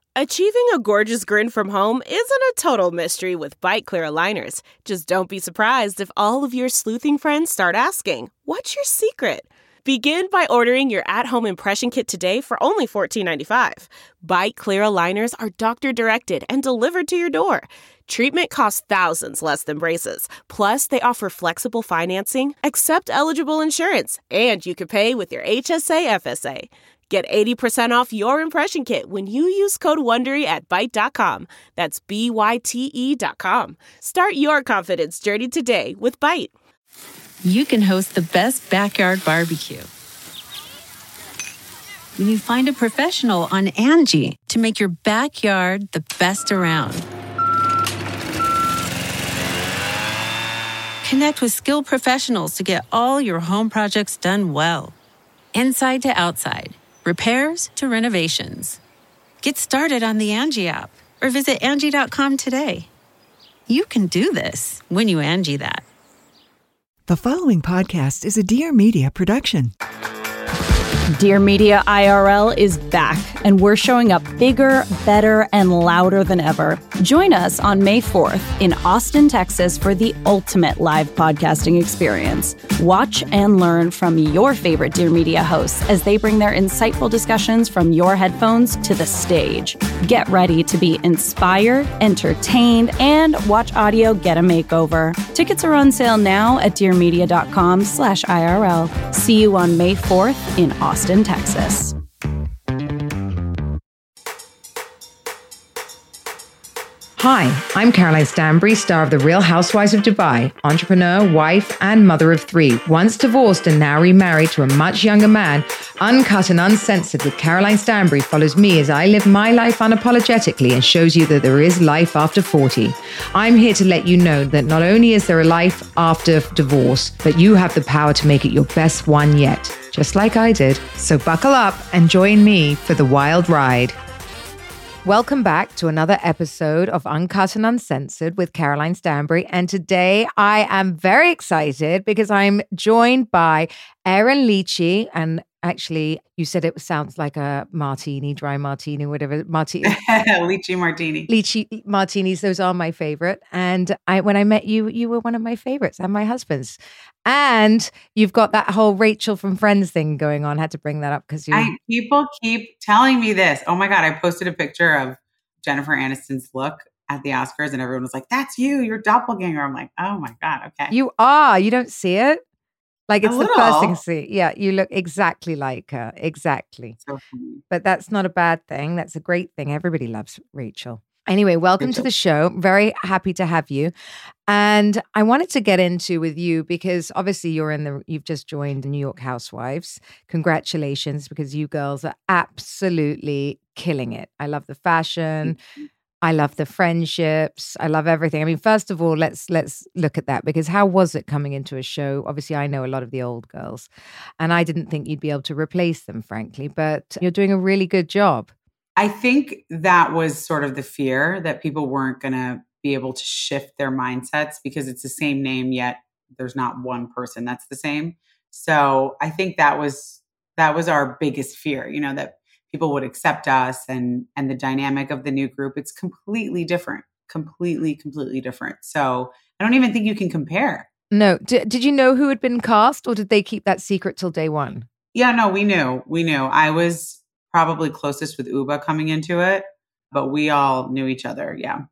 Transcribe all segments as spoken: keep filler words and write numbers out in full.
Achieving a gorgeous grin from home isn't a total mystery with Byte Clear aligners. Just don't be surprised if all of your sleuthing friends start asking, "What's your secret?" Begin by ordering your at-home impression kit today for only fourteen ninety-five. Byte Clear aligners are doctor-directed and delivered to your door. Treatment costs thousands less than braces. Plus, they offer flexible financing, accept eligible insurance, and you can pay with your H S A F S A. Get eighty percent off your impression kit when you use code WONDERY at byte dot com. That's B Y T E dot com. Start your confidence journey today with Byte. You can host the best backyard barbecue when you find a professional on Angie to make your backyard the best around. Connect with skilled professionals to get all your home projects done well. Inside to outside. Repairs to renovations. Get started on the Angie app or visit Angie dot com today. You can do this when you Angie that. The following podcast is a Dear Media production. Dear Media I R L is back, and we're showing up bigger, better, and louder than ever. Join us on May fourth in Austin, Texas for the ultimate live podcasting experience. Watch and learn from your favorite Dear Media hosts as they bring their insightful discussions from your headphones to the stage. Get ready to be inspired, entertained, and watch audio get a makeover. Tickets are on sale now at dear media dot com slash I R L. See you on May fourth in Austin, Texas. Hi, I'm Caroline Stanbury, star of The Real Housewives of Dubai, entrepreneur, wife, and mother of three. Once divorced and now remarried to a much younger man, Uncut and Uncensored with Caroline Stanbury follows me as I live my life unapologetically and shows you that there is life after forty. I'm here to let you know that not only is there a life after divorce, but you have the power to make it your best one yet, just like I did. So buckle up and join me for the wild ride. Welcome back to another episode of Uncut and Uncensored with Caroline Stanbury. And today I am very excited because I'm joined by Erin Leachy. And actually, you said it sounds like a martini, dry martini, whatever. Martini. Lychee martini. Lychee martinis, those are my favorite. And I, when I met you, you were one of my favorites and my husband's. And you've got that whole Rachel from Friends thing going on. I had to bring that up because you. I, people keep telling me this. Oh my God, I posted a picture of Jennifer Aniston's look at the Oscars and everyone was like, "That's you, you're doppelganger." I'm like, oh my God, okay. You are. You don't see it? Like it's A the little. first thing to see. Yeah, you look exactly like her. Exactly. So funny. But that's not a bad thing. That's a great thing. Everybody loves Rachel. Anyway, welcome Rachel. to the show. Very happy to have you. And I wanted to get into with you because obviously you're in the, you've just joined the New York Housewives. Congratulations, because you girls are absolutely killing it. I love the fashion. I love the friendships. I love everything. I mean, first of all, let's let's look at that, because how was it coming into a show? Obviously, I know a lot of the old girls, and I didn't think you'd be able to replace them, frankly, but you're doing a really good job. I think that was sort of the fear that people weren't going to be able to shift their mindsets because it's the same name, yet there's not one person that's the same. So I think that was that was our biggest fear, you know, that people would accept us and and the dynamic of the new group. It's completely different, completely, completely different. So I don't even think you can compare. No. D- did you know who had been cast, or did they keep that secret till day one? Yeah, no, we knew. We knew. I was probably closest with Uba coming into it, but we all knew each other. Yeah.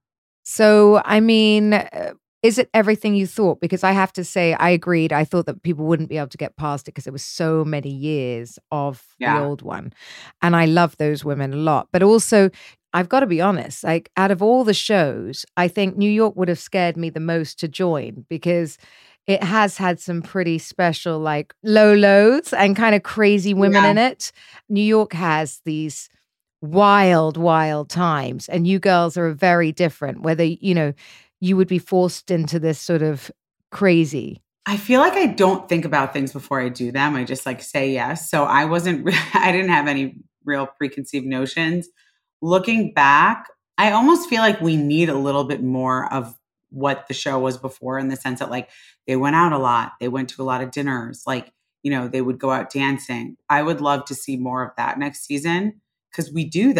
So, I mean, uh, is it everything you thought? Because I have to say, I agreed. I thought that people wouldn't be able to get past it because there was so many years of Yeah. the old one. And I love those women a lot. But also, I've got to be honest, like out of all the shows, I think New York would have scared me the most to join because it has had some pretty special, like low lows and kind of crazy women Yeah. in it. New York has these wild, wild times, and you girls are very different, whether, you know, you would be forced into this sort of crazy. I feel like I don't think about things before I do them. I just like say yes. So I wasn't, re- I didn't have any real preconceived notions. Looking back, I almost feel like we need a little bit more of what the show was before, in the sense that like they went out a lot. They went to a lot of dinners. Like, you know, they would go out dancing. I would love to see more of that next season because we do that.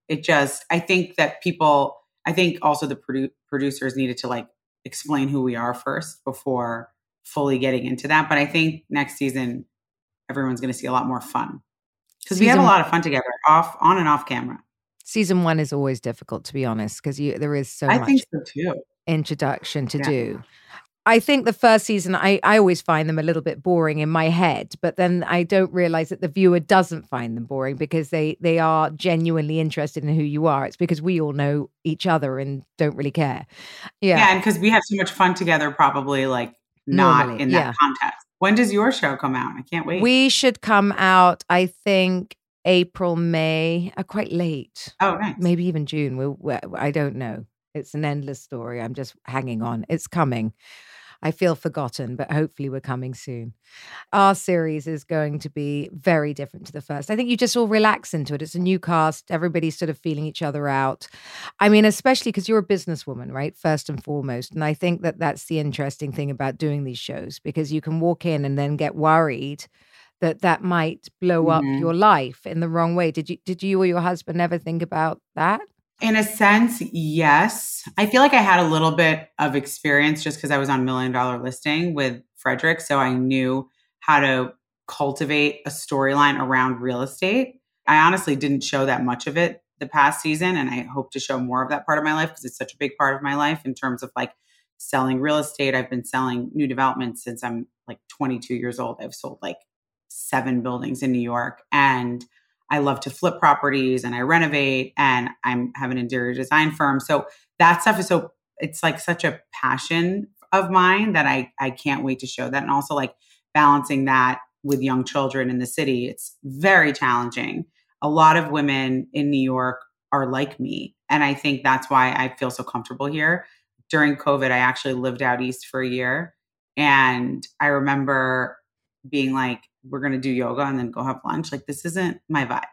it just, I think that people, I think also the produ- producers needed to like explain who we are first before fully getting into that. But I think next season, everyone's going to see a lot more fun because we have a lot of fun together, off, on and off camera. Season one is always difficult, to be honest, because you there is so I much think so too. introduction to Yeah. do. I think the first season, I, I always find them a little bit boring in my head, but then I don't realize that the viewer doesn't find them boring because they they are genuinely interested in who you are. It's because we all know each other and don't really care. Yeah. Yeah, and because we have so much fun together, probably like not Normally, in that yeah. context. When does your show come out? I can't wait. We should come out, I think, April, May, uh, quite late. oh, nice. Maybe even June. We'll, we I don't know. It's an endless story. I'm just hanging on. It's coming. I feel forgotten, but hopefully we're coming soon. Our series is going to be very different to the first. I think you just all relax into it. It's a new cast. Everybody's sort of feeling each other out. I mean, especially because you're a businesswoman, right? First and foremost. And I think that that's the interesting thing about doing these shows, because you can walk in and then get worried that that might blow up Mhm. your life in the wrong way. Did you, did you or your husband ever think about that? In a sense, yes. I feel like I had a little bit of experience just because I was on Million Dollar Listing with Frederick. So I knew how to cultivate a storyline around real estate. I honestly didn't show that much of it the past season. And I hope to show more of that part of my life because it's such a big part of my life in terms of like selling real estate. I've been selling new developments since I'm like twenty-two years old. I've sold like seven buildings in New York. And I love to flip properties and I renovate and I'm have an interior design firm. So that stuff is so, it's like such a passion of mine that I, I can't wait to show that. And also like balancing that with young children in the city. It's very challenging. A lot of women in New York are like me. And I think that's why I feel so comfortable here. During COVID, I actually lived out east for a year. And I remember being like, we're going to do yoga and then go have lunch. Like, this isn't my vibe.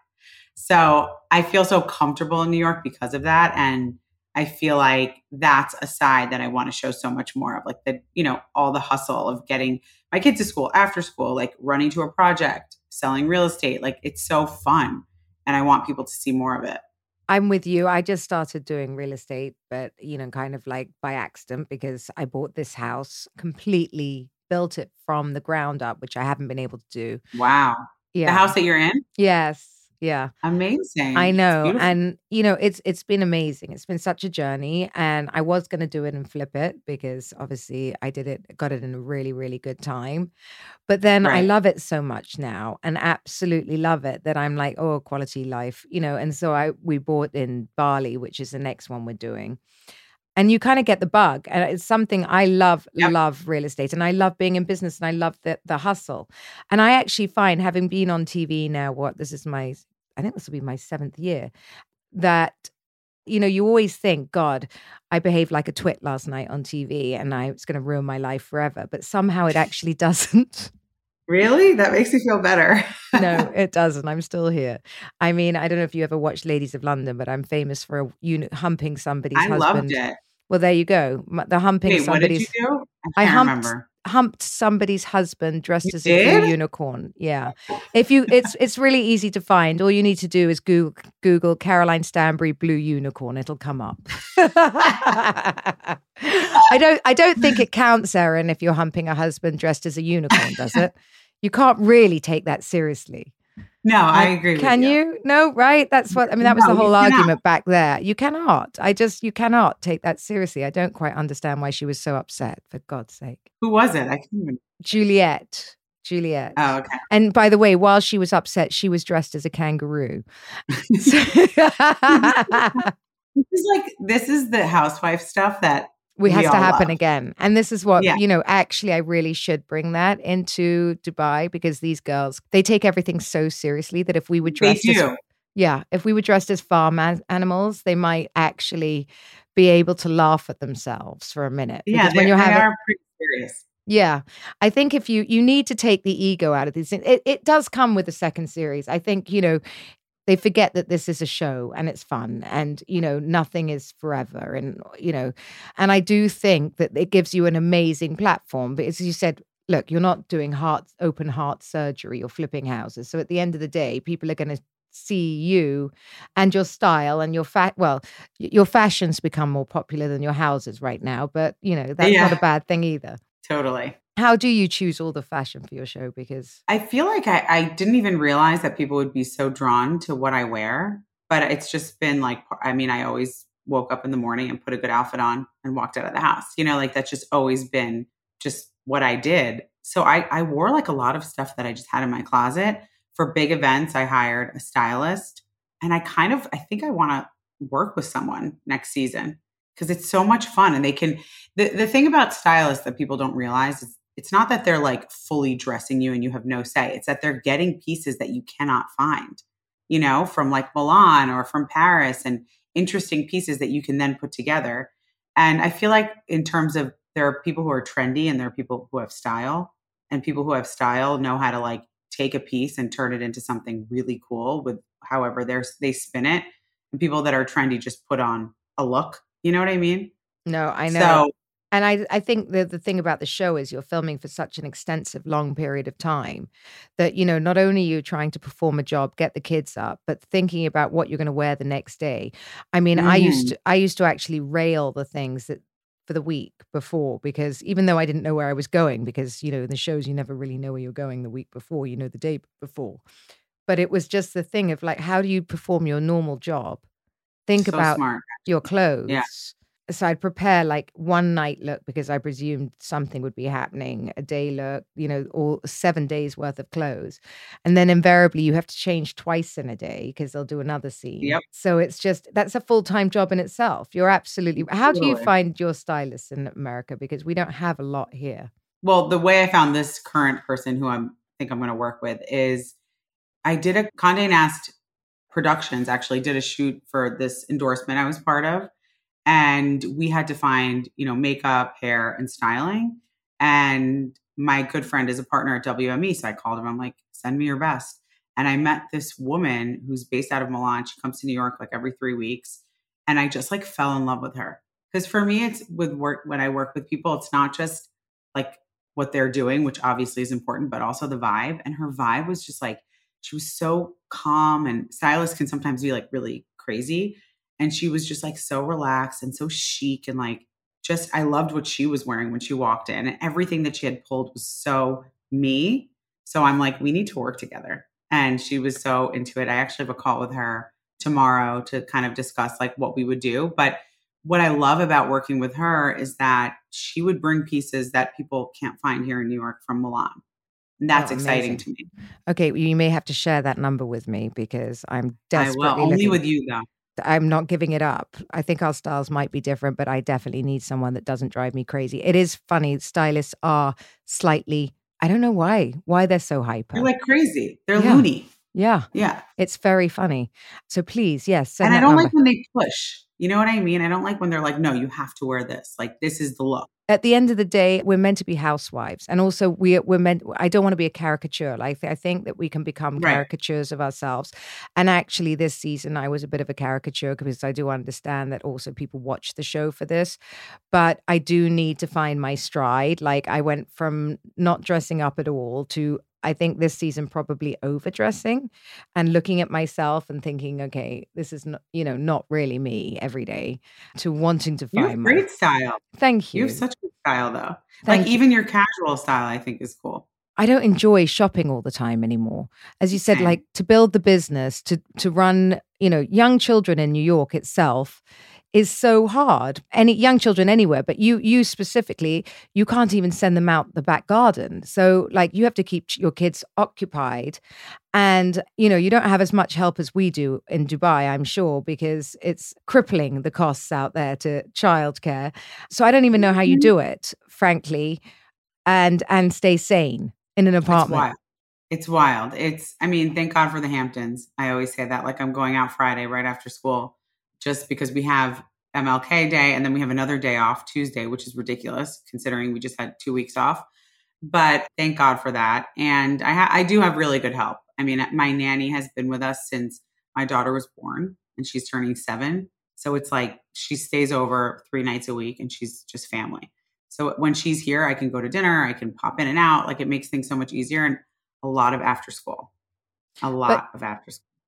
So I feel so comfortable in New York because of that. And I feel like that's a side that I want to show so much more of, like the, you know, all the hustle of getting my kids to school, after school, like running to a project, selling real estate. Like, it's so fun. And I want people to see more of it. I'm with you. I just started doing real estate, but, you know, kind of like by accident, because I bought this house, completely built it from the ground up, which I haven't been able to do. Wow. Yeah. The house that you're in? Yes. Yeah. Amazing. I It's know. beautiful. And, you know, it's it's been amazing. It's been such a journey. And I was going to do it and flip it because obviously I did it, got it in a really, really good time. But then I Right. love it so much now and absolutely love it that I'm like, oh, quality life, you know. And so I we bought in Bali, which is the next one we're doing. And you kind of get the bug. And it's something I love, Yep. love real estate. And I love being in business and I love the, the hustle. And I actually find, having been on T V now, what, this is my, I think this will be my seventh year, that, you know, you always think, God, I behaved like a twit last night on T V and I was going to ruin my life forever. But somehow it actually doesn't. Really? That makes me feel better. No, it doesn't. I'm still here. I mean, I don't know if you ever watched Ladies of London, but I'm famous for a uni- humping somebody's I husband. loved it. Well, there you go. M- The humping Wait, what did you somebody's. do? I I can't humped remember. humped somebody's husband dressed You as a blue did? unicorn. Yeah. If you it's it's really easy to find. All you need to do is Google Google Caroline Stanbury blue unicorn. It'll come up. I don't I don't think it counts, Erin, if you're humping a husband dressed as a unicorn, does it? You can't really take that seriously. No, I Like, agree with Can you. you? No, right? That's what I mean. That was No, the you whole cannot. argument back there. You cannot. I just, you cannot take that seriously. I don't quite understand why she was so upset, for God's sake. Who was it? I can't even. Juliet. Juliet. Oh, okay. And by the way, while she was upset, she was dressed as a kangaroo. So- This is like, this is the housewife stuff that we has we to all happen love. again. And this is what, Yeah. you know, actually, I really should bring that into Dubai, because these girls, they take everything so seriously that if we were They dressed as do. Yeah, if we were dressed as farm an- animals, they might actually be able to laugh at themselves for a minute. Yeah, Because they, when you're they having, are pretty serious. yeah, I think if you you need to take the ego out of these things, it, it does come with the second series. I think, you know, they forget that this is a show and it's fun and, you know, nothing is forever. And, you know, and I do think that it gives you an amazing platform. But as you said, look, you're not doing heart open heart surgery or flipping houses. So at the end of the day, people are going to see you and your style and your fa- well, your fashions become more popular than your houses right now, but you know, that's Yeah. not a bad thing either. Totally. How do you choose all the fashion for your show? Because I feel like I, I didn't even realize that people would be so drawn to what I wear, but it's just been like, I mean, I always woke up in the morning and put a good outfit on and walked out of the house. You know, like that's just always been just what I did. So I, I wore like a lot of stuff that I just had in my closet. For big events, I hired a stylist, and I kind of, I think I want to work with someone next season because it's so much fun. And they can, the, the thing about stylists that people don't realize is it's not that they're like fully dressing you and you have no say. It's that they're getting pieces that you cannot find, you know, from like Milan or from Paris, and interesting pieces that you can then put together. And I feel like in terms of, there are people who are trendy and there are people who have style, and people who have style know how to like take a piece and turn it into something really cool with however they're, they spin it. And people that are trendy just put on a look. You know what I mean? no, I know. So And I, I think the, the thing about the show is you're filming for such an extensive, long period of time that, you know, not only are you trying to perform a job, get the kids up, but thinking about what you're going to wear the next day. I mean, I used to, I used to actually rail the things that for the week before, because even though I didn't know where I was going, because, you know, in the shows, you never really know where you're going the week before, you know, the day before. But it was just the thing of like, how do you perform your normal job? Think so about smart. your clothes. Yeah. So I'd prepare like one night look because I presumed something would be happening, a day look, you know, all seven days worth of clothes. And then invariably you have to change twice in a day because they'll do another scene. Yep. So it's just, that's a full-time job in itself. You're absolutely, how do you Totally. find your stylists in America? Because we don't have a lot here. Well, the way I found this current person who I'm think I'm going to work with is I did a Condé Nast Productions actually did a shoot for this endorsement I was part of. And we had to find, you know, makeup, hair, and styling. And my good friend is a partner at W M E. So I called him. I'm like, send me your best. And I met this woman who's based out of Milan. She comes to New York like every three weeks. And I just like fell in love with her. Because for me, it's with work, when I work with people, it's not just like what they're doing, which obviously is important, but also the vibe. And her vibe was just like, she was so calm, and stylists can sometimes be like really crazy. And she was just like so relaxed and so chic, and like just, I loved what she was wearing when she walked in, and everything that she had pulled was so me. So I'm like, we need to work together. And she was so into it. I actually have a call with her tomorrow to kind of discuss like what we would do. But what I love about working with her is that she would bring pieces that people can't find here in New York from Milan. And that's Oh, exciting amazing. to me. Okay, you may have to share that number with me because I'm I desperately will, only looking- with you though. I'm not giving it up. I think our styles might be different, but I definitely need someone that doesn't drive me crazy. It is funny. Stylists are slightly, I don't know why, why they're so hyper. They're like crazy. They're Yeah. loony. Yeah, Yeah. it's very funny. So please, yes. send And I that don't number. like when they push. You know what I mean? I don't like when they're like, no, you have to wear this. Like, this is the look. At the end of the day, we're meant to be housewives. And also we, we're meant, I don't want to be a caricature. Like, I think that we can become Right. caricatures of ourselves. And actually this season, I was a bit of a caricature because I do understand that also people watch the show for this. But I do need to find my stride. Like, I went from not dressing up at all to, I think this season probably overdressing and looking at myself and thinking, okay, this is not, you know, not really me every day, to wanting to You find have my, great style. thank you. You have such good style though. Thank like you. even your casual style, I think is cool. I don't enjoy shopping all the time anymore. As you said, Same. like to build the business, to to run, you know, young children in New York itself is so hard. Any young children anywhere, but you you specifically, you can't even send them out the back garden. So like you have to keep your kids occupied. And, you know, you don't have as much help as we do in Dubai, I'm sure, because it's crippling the costs out there to childcare. So I don't even know how you do it, frankly, and and stay sane in an It's apartment. wild. It's wild. It's, I mean, thank God for the Hamptons. I always say that. Like I'm going out Friday right after school just because we have M L K Day and then we have another day off Tuesday, which is ridiculous considering we just had two weeks off. But thank God for that. And I, ha- I do have really good help. I mean, my nanny has been with us since my daughter was born and she's turning seven. So it's like she stays over three nights a week and she's just family. So when she's here, I can go to dinner, I can pop in and out. Like it makes things so much easier, and a lot of after school, a lot of after school.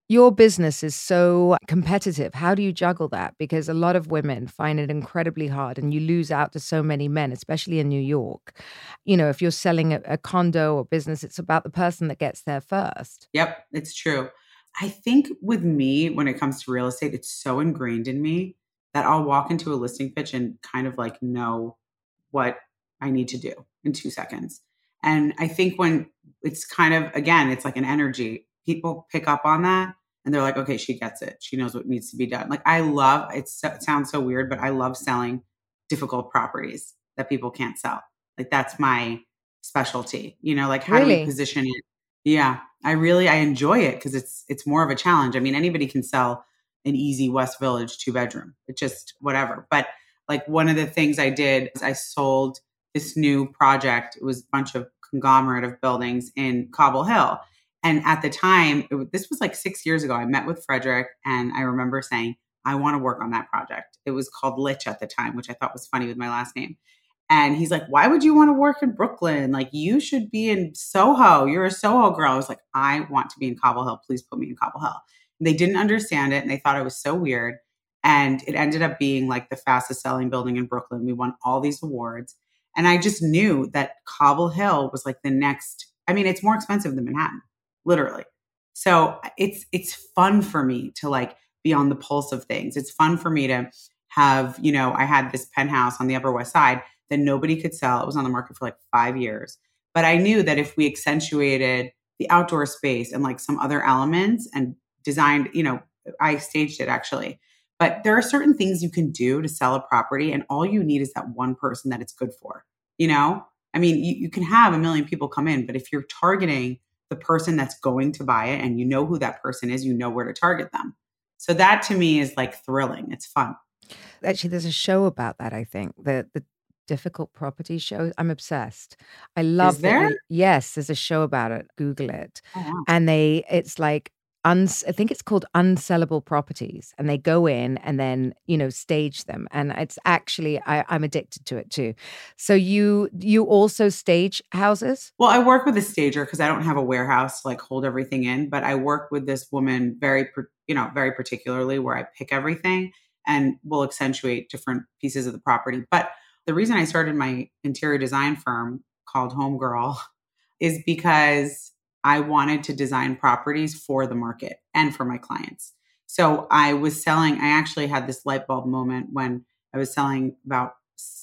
Your business is so competitive. How do you juggle that? Because a lot of women find it incredibly hard and you lose out to so many men, especially in New York. You know, if you're selling a, a condo or business, it's about the person that gets there first. Yep, it's true. I think with me, when it comes to real estate, it's so ingrained in me that I'll walk into a listing pitch and kind of like know what I need to do in two seconds. And I think when it's kind of, again, it's like an energy, people pick up on that. And they're like, okay, she gets it. She knows what needs to be done. Like I love, it's, it sounds so weird, but I love selling difficult properties that people can't sell. Like that's my specialty, you know, like how Really? do we position it? Yeah, I really, I enjoy it because it's, it's more of a challenge. I mean, anybody can sell an easy West Village two bedroom. It's just whatever. But like one of the things I did is I sold this new project. It was a bunch of conglomerate of buildings in Cobble Hill. And at the time, it, this was like six years ago, I met with Frederick and I remember saying, I want to work on that project. It was called Litch at the time, which I thought was funny with my last name. And he's like, why would you want to work in Brooklyn? Like you should be in Soho. You're a Soho girl. I was like, I want to be in Cobble Hill. Please put me in Cobble Hill. And they didn't understand it. And they thought it was so weird. And it ended up being like the fastest selling building in Brooklyn. We won all these awards. And I just knew that Cobble Hill was like the next, I mean, it's more expensive than Manhattan. Literally. So it's, it's fun for me to like be on the pulse of things. It's fun for me to have, you know, I had this penthouse on the Upper West Side that nobody could sell. It was on the market for like five years. But I knew that if we accentuated the outdoor space and like some other elements and designed, you know, I staged it actually. But there are certain things you can do to sell a property and all you need is that one person that it's good for, you know? I mean, you, you can have a million people come in, but if you're targeting the person that's going to buy it and you know who that person is, you know where to target them. So that to me is like thrilling. It's fun. Actually, there's a show about that, I think. The the difficult property show. I'm obsessed. I love Is there? that. Yes, there's a show about it. Google it. Oh, wow. And they it's like uns I think it's called Unsellable Properties. And they go in and then, you know, stage them. And it's actually I, I'm addicted to it too. So you you also stage houses? Well, I work with a stager because I don't have a warehouse to like hold everything in, but I work with this woman very, you know, very particularly where I pick everything and will accentuate different pieces of the property. But the reason I started my interior design firm called Homegirl is because I wanted to design properties for the market and for my clients. So I was selling, I actually had this light bulb moment when I was selling about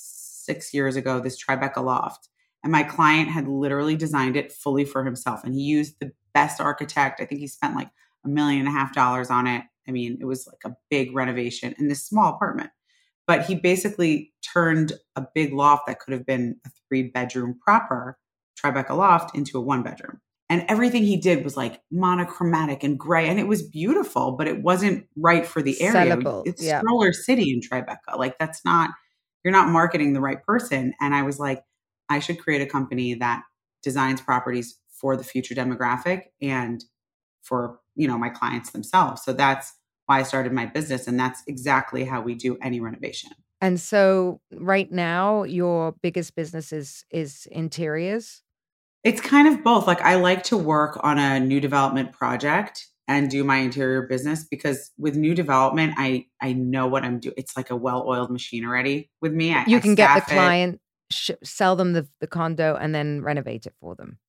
six years ago, this Tribeca loft. And my client had literally designed it fully for himself. And he used the best architect. I think he spent like a million and a half dollars on it. I mean, it was like a big renovation in this small apartment. But he basically turned a big loft that could have been a three bedroom proper Tribeca loft into a one bedroom. And everything he did was like monochromatic and gray. And it was beautiful, but it wasn't right for the area. Sellable, It's yeah. stroller city in Tribeca. Like that's not, you're not marketing the right person. And I was like, I should create a company that designs properties for the future demographic and for, you know, my clients themselves. So that's why I started my business. And that's exactly how we do any renovation. And so right now your biggest business is is interiors? It's kind of both. Like I like to work on a new development project and do my interior business because with new development, I I know what I'm doing. It's like a well-oiled machine already with me. I, You I can get the staff it. client, sh- sell them the, the condo and then renovate it for them.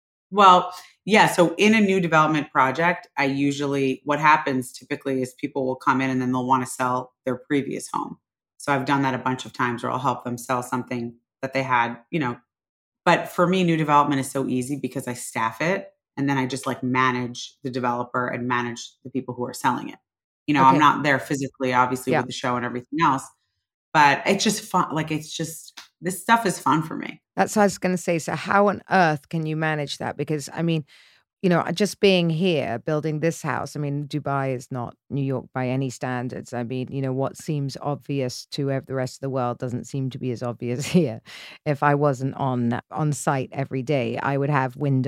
Well, yeah. So in a new development project, I usually, what happens typically is people will come in and then they'll want to sell their previous home. So I've done that a bunch of times where I'll help them sell something that they had, you know. But for me, new development is so easy because I staff it and then I just like manage the developer and manage the people who are selling it. You know, Okay. I'm not there physically, obviously, Yeah. with the show and everything else, but it's just fun. Like, it's just, this stuff is fun for me. That's what I was going to say. So how on earth can you manage that? Because I mean, you know, just being here, building this house, I mean, Dubai is not New York by any standards. I mean, you know, what seems obvious to ev- the rest of the world doesn't seem to be as obvious here. If I wasn't on on site every day, I would have windows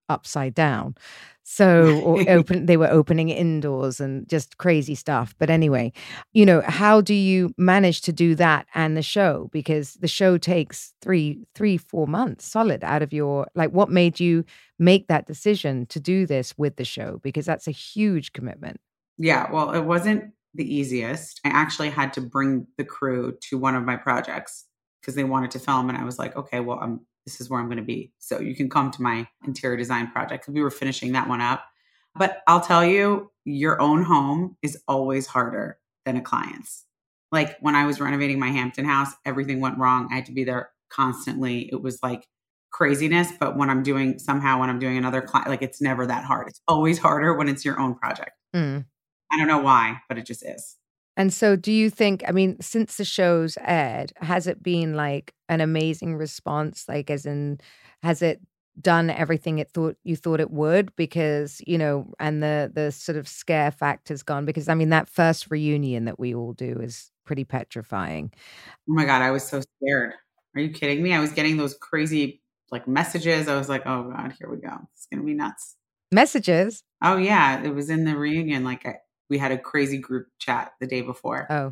upside down. So or open, they were opening indoors and just crazy stuff. But anyway, you know, how do you manage to do that and the show? Because the show takes three, three, four months solid out of your, like, what made you make that decision to do this with the show? Because that's a huge commitment. Yeah, well, it wasn't the easiest. I actually had to bring the crew to one of my projects because they wanted to film. And I was like, okay, well, I'm this is where I'm going to be. So you can come to my interior design project. We were finishing that one up. But I'll tell you, your own home is always harder than a client's. Like when I was renovating my Hampton house, everything went wrong. I had to be there constantly. It was like craziness. But when I'm doing somehow, when I'm doing another client, like it's never that hard. It's always harder when it's your own project. Mm. I don't know why, but it just is. And so do you think, I mean, since the show's aired, has it been like an amazing response? Like as in, has it done everything it thought you thought it would? Because, you know, and the the sort of scare factor's gone. Because I mean, that first reunion that we all do is pretty petrifying. Oh my God, I was so scared. Are you kidding me? I was getting those crazy like messages. I was like, oh God, here we go. It's going to be nuts. Messages? Oh yeah. It was in the reunion. Like I, we had a crazy group chat the day before. Oh.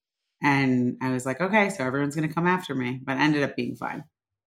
And I was like, okay, so everyone's going to come after me, but it ended up being fine.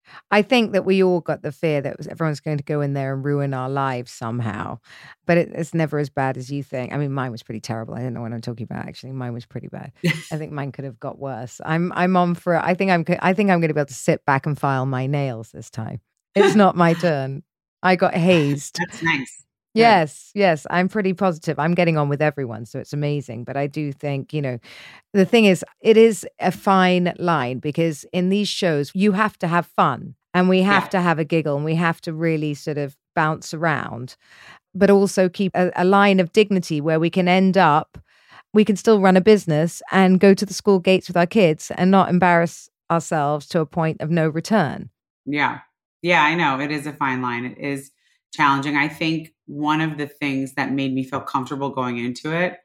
I think that we all got the fear that everyone's going to go in there and ruin our lives somehow. But it, it's never as bad as you think. I mean, mine was pretty terrible. I don't know what I'm talking about. Actually, mine was pretty bad. I think mine could have got worse. I'm I'm on for it. I think I'm I think I'm going to be able to sit back and file my nails this time. It's not my turn. I got hazed. That's nice. Yes, yes. I'm pretty positive. I'm getting on with everyone, so it's amazing. But I do think, you know, the thing is, it is a fine line because in these shows, you have to have fun and we have yeah. to have a giggle and we have to really sort of bounce around, but also keep a, a line of dignity where we can end up, we can still run a business and go to the school gates with our kids and not embarrass ourselves to a point of no return. Yeah. Yeah, I know. It is a fine line. It is challenging. I think one of the things that made me feel comfortable going into it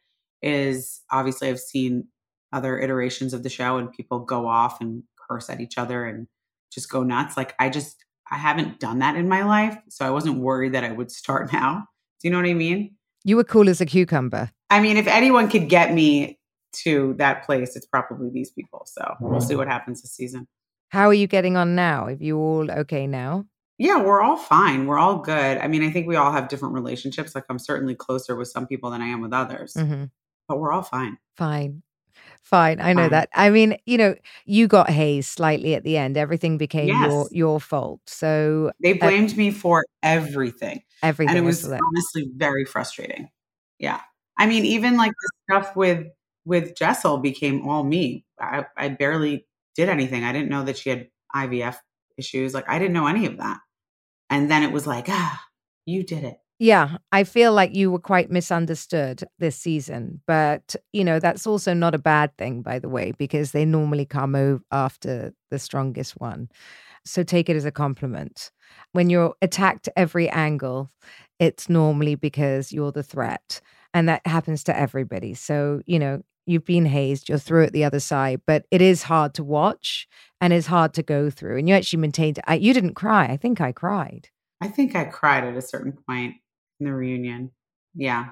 is obviously I've seen other iterations of the show and people go off and curse at each other and just go nuts. Like I just, I haven't done that in my life. So I wasn't worried that I would start now. Do you know what I mean? You were cool as a cucumber. I mean, if anyone could get me to that place, it's probably these people. So we'll see what happens this season. How are you getting on now? Are you all okay now? Yeah, we're all fine. We're all good. I mean, I think we all have different relationships. Like I'm certainly closer with some people than I am with others, mm-hmm. but we're all fine. Fine. Fine. I know fine. that. I mean, you know, you got hazed slightly at the end. Everything became yes. your your fault. So they blamed uh, me for everything. Everything. And it was honestly very frustrating. Yeah. I mean, even like the stuff with with Jessel became all me. I, I barely did anything. I didn't know that she had I V F issues. Like I didn't know any of that. And then it was like, ah, you did it. Yeah, I feel like you were quite misunderstood this season. But, you know, that's also not a bad thing, by the way, because they normally come over after the strongest one. So take it as a compliment. When you're attacked every angle, it's normally because you're the threat. And that happens to everybody. So, you know, you've been hazed, you're through at the other side, but it is hard to watch and it's hard to go through. And you actually maintained, I, you didn't cry. I think I cried. I think I cried at a certain point in the reunion. Yeah.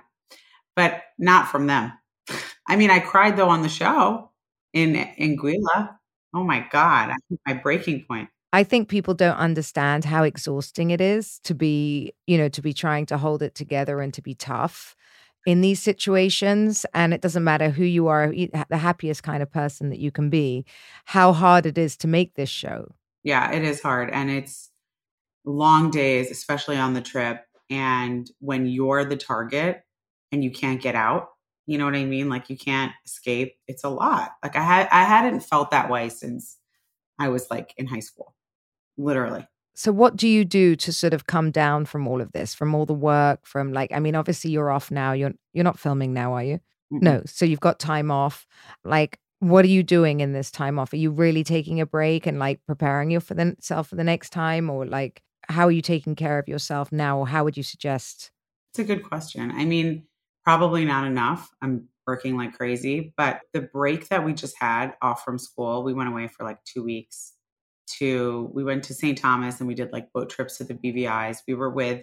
But not from them. I mean, I cried though on the show in, in Guila. Oh my God. I think my breaking point. I think people don't understand how exhausting it is to be, you know, to be trying to hold it together and to be tough in these situations. And it doesn't matter who you are, the happiest kind of person that you can be, how hard it is to make this show. Yeah, it is hard. And it's long days, especially on the trip. And when you're the target and you can't get out, you know what I mean? Like you can't escape. It's a lot. Like I had, I hadn't felt that way since I was like in high school, literally. So what do you do to sort of come down from all of this, from all the work, from like, I mean, obviously you're off now. You're you're not filming now, are you? Mm-hmm. No. So you've got time off. Like, what are you doing in this time off? Are you really taking a break and like preparing yourself for the next time? Or like, how are you taking care of yourself now? Or how would you suggest? It's a good question. I mean, probably not enough. I'm working like crazy, but the break that we just had off from school, we went away for like two weeks. To we went to Saint Thomas and we did like boat trips to the B V Is. We were with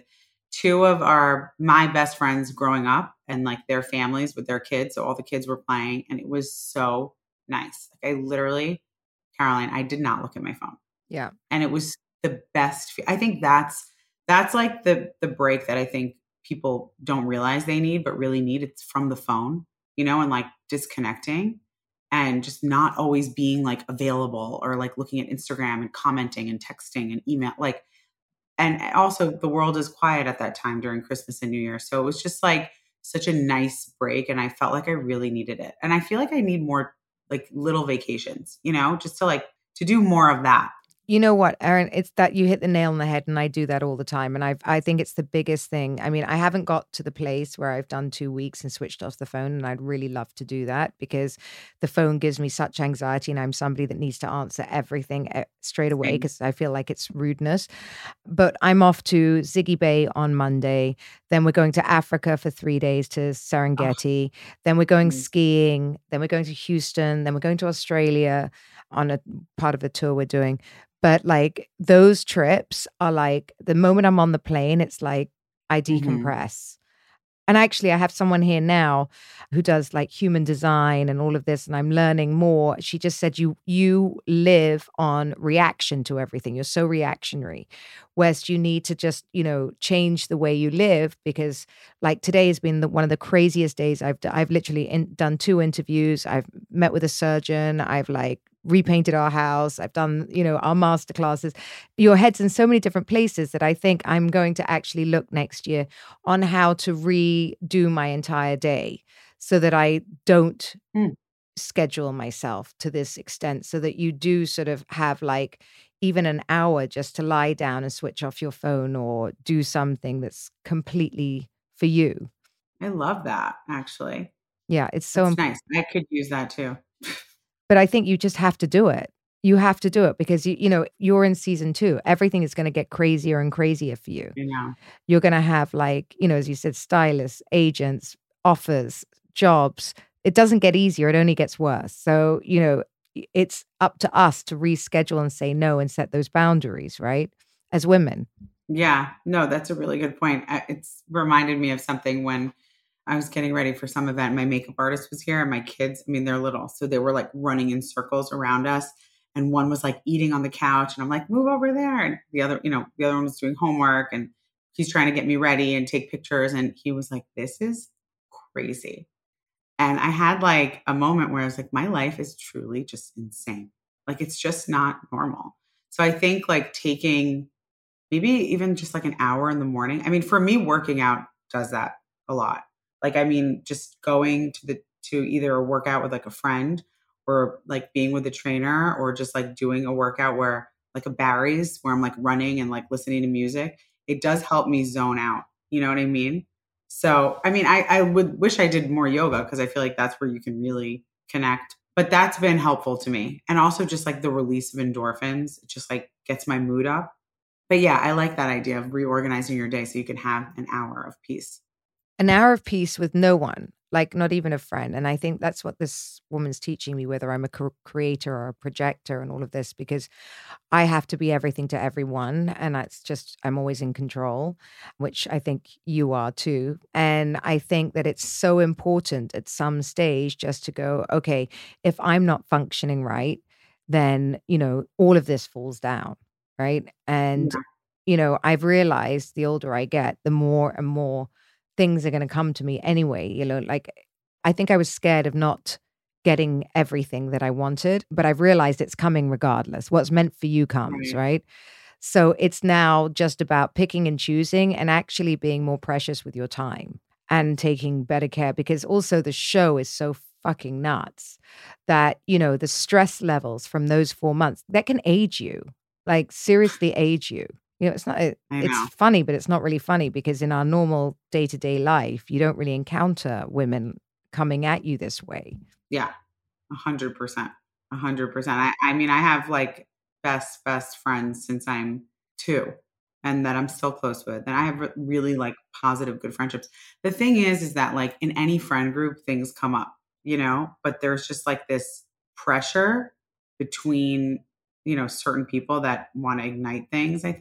two of our, my best friends growing up and like their families with their kids. So all the kids were playing and it was so nice. Like I literally, Caroline, I did not look at my phone. Yeah. And it was the best. I think that's, that's like the, the break that I think people don't realize they need, but really need. It's from the phone, you know, and like disconnecting and just not always being like available or like looking at Instagram and commenting and texting and email, like, and also the world is quiet at that time during Christmas and New Year. So it was just like such a nice break. And I felt like I really needed it. And I feel like I need more like little vacations, you know, just to like, to do more of that. You know what, Erin, it's that you hit the nail on the head, and I do that all the time. And I I think it's the biggest thing. I mean, I haven't got to the place where I've done two weeks and switched off the phone, and I'd really love to do that because the phone gives me such anxiety, and I'm somebody that needs to answer everything straight away because I feel like it's rudeness. But I'm off to Ziggy Bay on Monday. Then we're going to Africa for three days to Serengeti. Oh. Then we're going mm-hmm. skiing. Then we're going to Houston. Then we're going to Australia on a part of a tour we're doing. But like those trips are like the moment I'm on the plane, it's like I decompress. Mm-hmm. And actually, I have someone here now who does like human design and all of this, and I'm learning more. She just said, you you live on reaction to everything. You're so reactionary. Whereas you need to just, you know, change the way you live because like today has been the, one of the craziest days. I've, I've literally in, done two interviews. I've met with a surgeon. I've like repainted our house. I've done, you know, our master classes. Your head's in so many different places that I think I'm going to actually look next year on how to redo my entire day so that I don't mm. schedule myself to this extent, so that you do sort of have like even an hour just to lie down and switch off your phone or do something that's completely for you. I love that, actually. Yeah, it's so imp- nice. I could use that too. But I think you just have to do it. You have to do it because, you, you know, you're in season two. Everything is going to get crazier and crazier for you. You know. You're going to have like, you know, as you said, stylists, agents, offers, jobs. It doesn't get easier. It only gets worse. So, you know, it's up to us to reschedule and say no and set those boundaries, right? As women. Yeah. No, that's a really good point. It's reminded me of something when I was getting ready for some event. My makeup artist was here and my kids, I mean, they're little. So they were like running in circles around us. And one was like eating on the couch. And I'm like, move over there. And the other, you know, the other one was doing homework and he's trying to get me ready and take pictures. And he was like, this is crazy. And I had like a moment where I was like, my life is truly just insane. Like, it's just not normal. So I think like taking maybe even just like an hour in the morning. I mean, for me, working out does that a lot. Like, I mean, just going to the, to either a workout with like a friend or like being with a trainer or just like doing a workout where like a Barry's where I'm like running and like listening to music, it does help me zone out. You know what I mean? So, I mean, I, I would wish I did more yoga because I feel like that's where you can really connect, but that's been helpful to me. And also just like the release of endorphins, it just like gets my mood up. But yeah, I like that idea of reorganizing your day so you can have an hour of peace. An hour of peace with no one, like not even a friend. And I think that's what this woman's teaching me, whether I'm a co- creator or a projector and all of this, because I have to be everything to everyone. And that's just, I'm always in control, which I think you are too. And I think that it's so important at some stage just to go, okay, if I'm not functioning right, then, you know, all of this falls down, right? And, yeah. you know, I've realized the older I get, the more and more things are going to come to me anyway. You know, like I think I was scared of not getting everything that I wanted, but I've realized it's coming regardless. What's meant for you comes, right? right? So it's now just about picking and choosing and actually being more precious with your time and taking better care, because also the show is so fucking nuts that, you know, the stress levels from those four months, that can age you, like seriously age you. You know, it's not, it, it's funny, but it's not really funny because in our normal day-to-day life, you don't really encounter women coming at you this way. Yeah, a hundred percent, a hundred percent. I, I mean, I have like best, best friends since I'm two and that I'm still close with. And I have really like positive, good friendships. The thing is, is that like in any friend group, things come up, you know, but there's just like this pressure between, you know, certain people that want to ignite things, I think.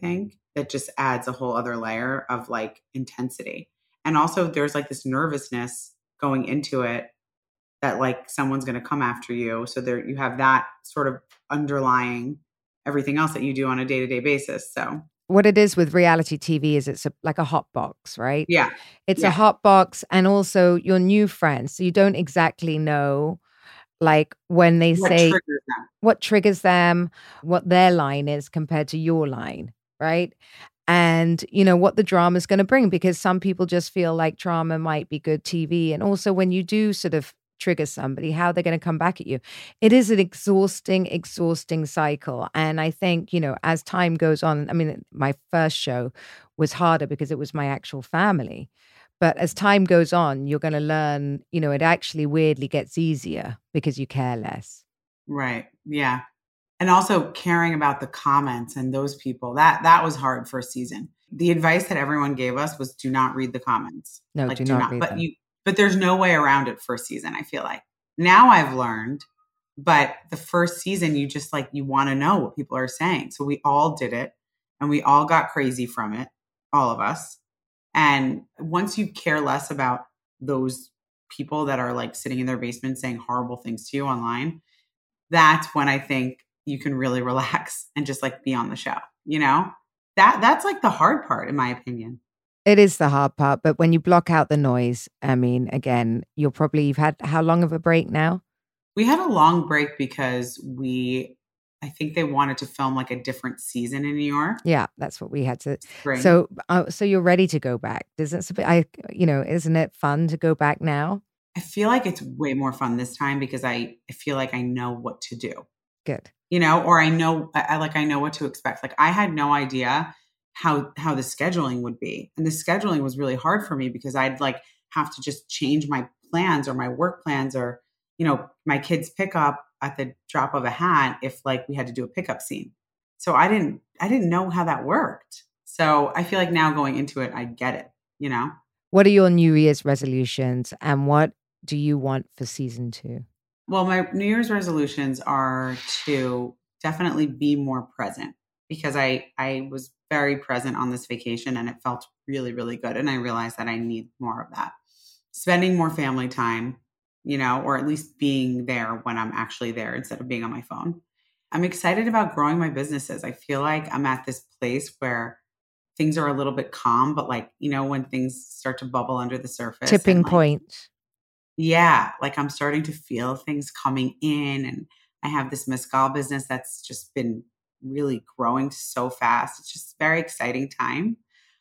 that just adds a whole other layer of like intensity. And also there's like this nervousness going into it that like someone's going to come after you. So there you have that sort of underlying everything else that you do on a day-to-day basis. So what it is with reality T V is it's a, like a hot box, right? Yeah. It's yeah. a hot box, and also your new friends. So you don't exactly know like when they what say triggers them. what triggers them, what their line is compared to your line, right? And, you know, what the drama is going to bring, because some people just feel like drama might be good T V. And also when you do sort of trigger somebody, how they're going to come back at you. It is an exhausting, exhausting cycle. And I think, you know, as time goes on, I mean, my first show was harder because it was my actual family. But as time goes on, you're going to learn, you know, it actually weirdly gets easier because you care less. Right. Yeah. And also caring about the comments and those people, that that was hard for a season. The advice that everyone gave us was do not read the comments. No, like, do, do not, not read but them. you but there's no way around it for a season, I feel like. Now I've learned, but the first season you just like you want to know what people are saying. So we all did it and we all got crazy from it, all of us. And once you care less about those people that are like sitting in their basement saying horrible things to you online, that's when I think you can really relax and just like be on the show, you know? That that's like the hard part, in my opinion. It is the hard part, but when you block out the noise, I mean, again, you'll probably, you've had how long of a break now? We had a long break because we, I think they wanted to film like a different season in New York. Yeah, that's what we had to. Spring. So, uh, so you're ready to go back? Doesn't I? You know, isn't it fun to go back now? I feel like it's way more fun this time because I, I feel like I know what to do. Good. You know, or I know, I like I know what to expect. Like I had no idea how how the scheduling would be, and the scheduling was really hard for me because I'd like have to just change my plans or my work plans or you know my kids pick up at the drop of a hat if like we had to do a pickup scene. So I didn't I didn't know how that worked. So I feel like now going into it, I get it. You know, what are your New Year's resolutions, and what do you want for season two? Well, my New Year's resolutions are to definitely be more present because I, I was very present on this vacation and it felt really, really good. And I realized that I need more of that. Spending more family time, you know, or at least being there when I'm actually there instead of being on my phone. I'm excited about growing my businesses. I feel like I'm at this place where things are a little bit calm, but like, you know, when things start to bubble under the surface. Tipping and like, point. Yeah, like I'm starting to feel things coming in, and I have this mezcal business that's just been really growing so fast. It's just a very exciting time.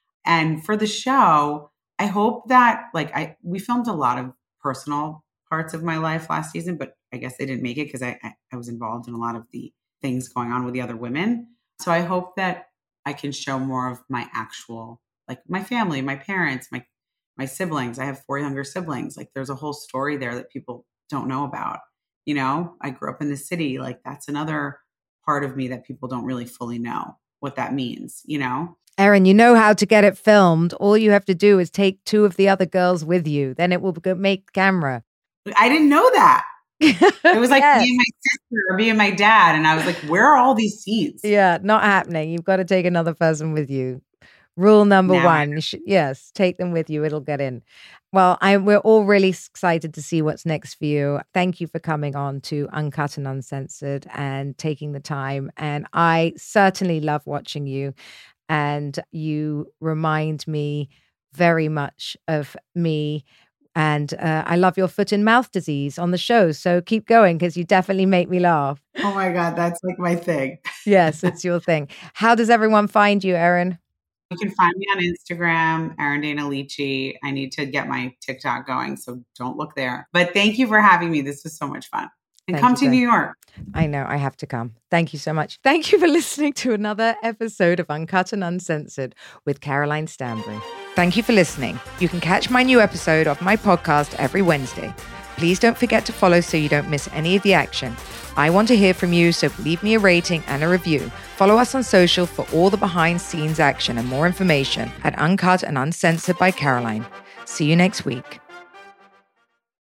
And for the show, I hope that like I we filmed a lot of personal parts of my life last season, but I guess they didn't make it because I, I I was involved in a lot of the things going on with the other women. So I hope that I can show more of my actual, like my family, my parents, my my siblings. I have four younger siblings. Like there's a whole story there that people don't know about. You know, I grew up in the city. Like that's another part of me that people don't really fully know what that means, you know? Erin, you know how to get it filmed. All you have to do is take two of the other girls with you. Then it will make camera. I didn't know that. It was like Yes. me and my sister or me and my dad. And I was like, where are all these scenes? Yeah, not happening. You've got to take another person with you. Rule number Now I one, you should, yes, take them with you. It'll get in. Well, I, we're all really excited to see what's next for you. Thank you for coming on to Uncut and Uncensored and taking the time. And I certainly love watching you. And you remind me very much of me. And uh, I love your foot and mouth disease on the show. So keep going because you definitely make me laugh. Oh my God, that's like my thing. Yes, it's your thing. How does everyone find you, Erin? You can find me on Instagram, Erin Dana Lici. I need to get my TikTok going, so don't look there. But thank you for having me. This was so much fun. And Thank come you, to Jen. New York. I know, I have to come. Thank you so much. Thank you for listening to another episode of Uncut and Uncensored with Caroline Stanbury. Thank you for listening. You can catch my new episode of my podcast every Wednesday. Please don't forget to follow so you don't miss any of the action. I want to hear from you, so leave me a rating and a review. Follow us on social for all the behind-scenes action and more information at Uncut and Uncensored by Caroline. See you next week.